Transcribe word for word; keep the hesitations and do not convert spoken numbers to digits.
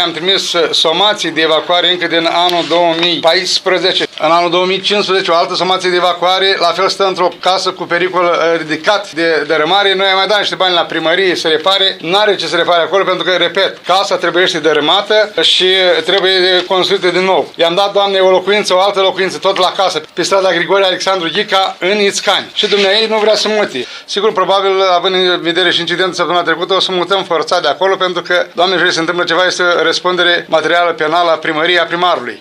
am trimis somații de evacuare încă din anul două mii paisprezece. În anul două mii cincisprezece o altă somație de evacuare, la fel stă într-o casă cu pericol ridicat de dărâmare. Noi am mai dat niște bani la primărie să repare. N-are ce să repare acolo pentru că, repet, casa trebuie dărâmată și trebuie construită din nou. I-am dat, Doamne, o locuință, o altă locuință, tot la casă, pe strada Grigore Alexandru Ghica, în Ițcani. Și dumneavoastră nu vrea să mute. Sigur, probabil, având în vedere și incidentul săptămâna trecută, o să mutăm forțat de acolo, pentru că, Doamne, vreau să se întâmplă ceva, este răspundere materială penală a primăriei, a primarului.